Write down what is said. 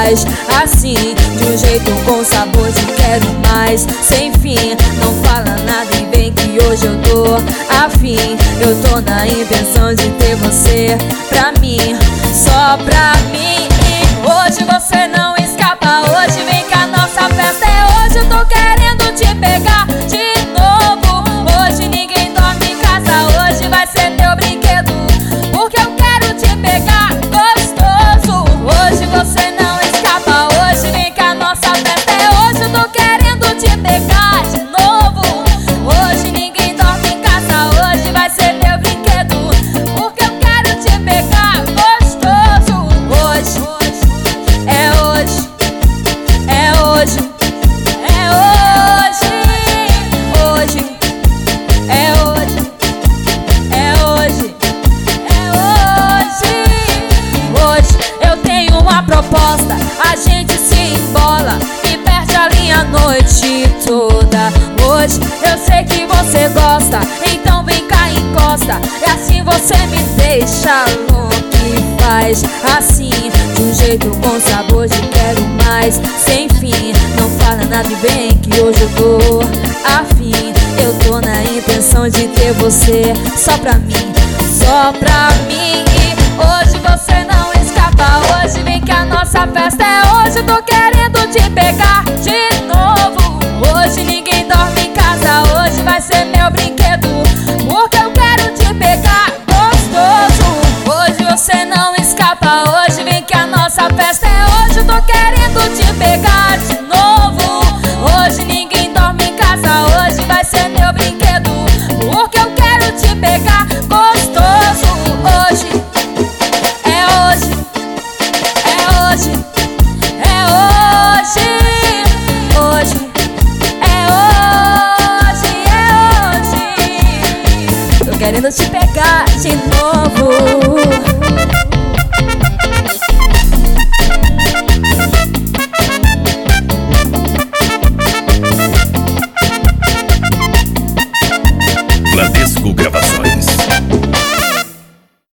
faz assim, de um jeito com sabor de quero mais, sem fim. Não fala nada e vem que hoje eu tô afim. Eu tô na intenção de ter você pra mim, só pra mim. Hoje você não escapa, hoje vem que a nossa festa é hoje. Eu tô querendo te pegar de novo. Hoje ninguém dorme em casa, hoje vai ser teu brinquedo, porque eu quero te pegar gostoso. Hoje você não escapa, hoje vem que a nossa festa é hoje. Eu tô querendo te pegar de novo. Hoje ninguém dorme em casa, hoje vai ser teu brinquedo, porque eu quero te pegar gostoso. Hoje é hoje, é hoje, é hoje. Hoje é hoje, é hoje, é hoje. Hoje eu tenho uma proposta, a gente se embola e perde a linha a noite toda. Hoje eu sei que você gosta, então vem cá e encosta, e assim você me deixa louco. E faz assim, de um jeito com sabor de quero mais, sem fim. Não fala nada e vem que hoje eu tô afim. Eu tô na intenção de ter você só pra mim, só pra mim. Hoje você não escapa, hoje vem que a nossa festa é hoje. Eu tô querendo te pegar de novo. Hoje ninguém dorme em casa, hoje vai ser meu brinquedo, porque eu quero te pegar gostoso. Hoje você não escapa, hoje vem que a nossa festa é hoje. Eu tô querendo te pegar